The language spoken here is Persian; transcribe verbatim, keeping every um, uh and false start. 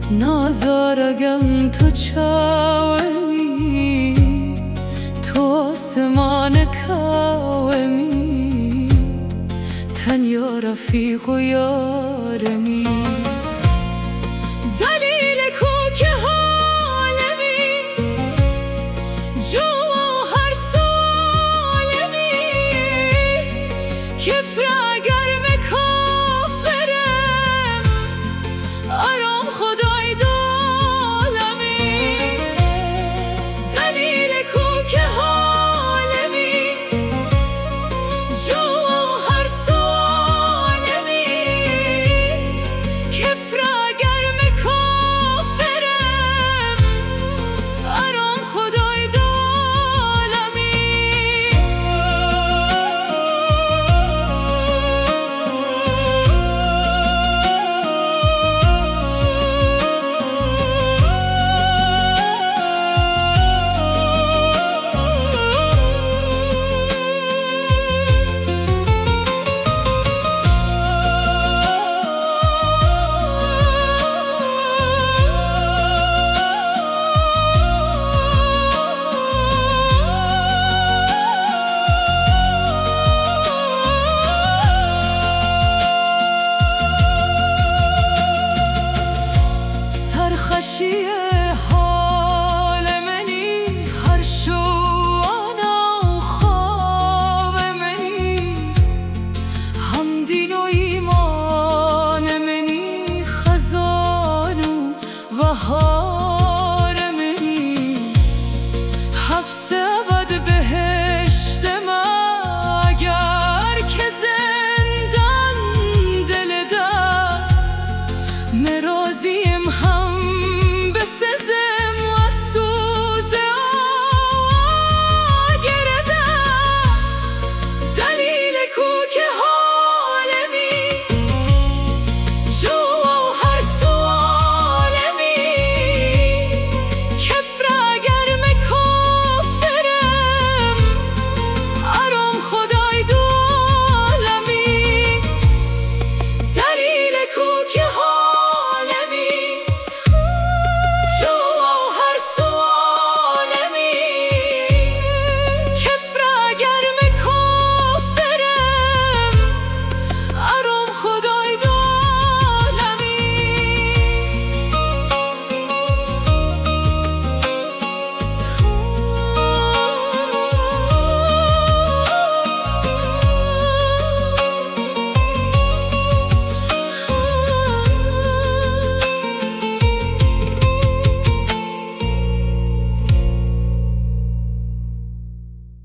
نازارگم تو چاومی تو آسمان کاومی تنیا رفیق و یارمی دلیل کو که حالمی جو هر سالمی کفر اگر مکافرم آرام خدای دالمی دلیل کو که حالمی جو هر سالمی کفر اگر مکافرم آرام خدای دالمی سرخوشی حال منی هر شو آنا و خواب منی هم دین و ایمان منی خزان و بهار منی حبس ابد بهشت ما اگر که زندان دل در